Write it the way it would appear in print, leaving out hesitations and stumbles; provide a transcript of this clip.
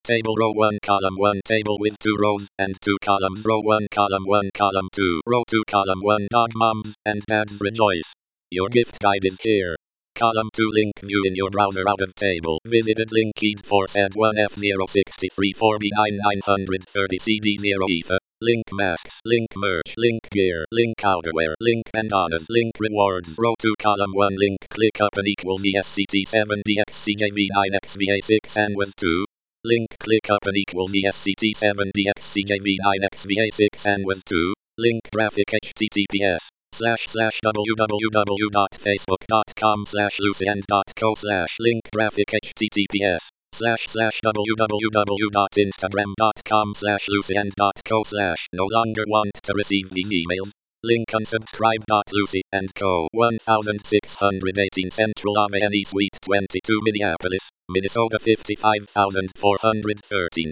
Table row 1 column 1 table with 2 rows and 2 columns row 1 column 2 row 2 column 1 dog moms and dads rejoice. Your gift guide is here. Column 2 link view in your browser out of table. Visited link keyed for said 1F06340B9930CD0 ether. Link masks, link merch, link gear, link outerwear, link bandanas, link rewards. Row 2 column 1 link click up and equals ESCT7DXCJV9XVA6 and with 2. Link click up and equals ESCT7DXCJV9XVA6 and with 2. Link graphic https://www.facebook.com/luciand.co/ link graphic https://www.instagram.com/luciand.co/ no longer want to receive these emails. Link unsubscribe.lucy and co. 1618 Central Avenue Suite 22 Minneapolis, Minnesota 55413.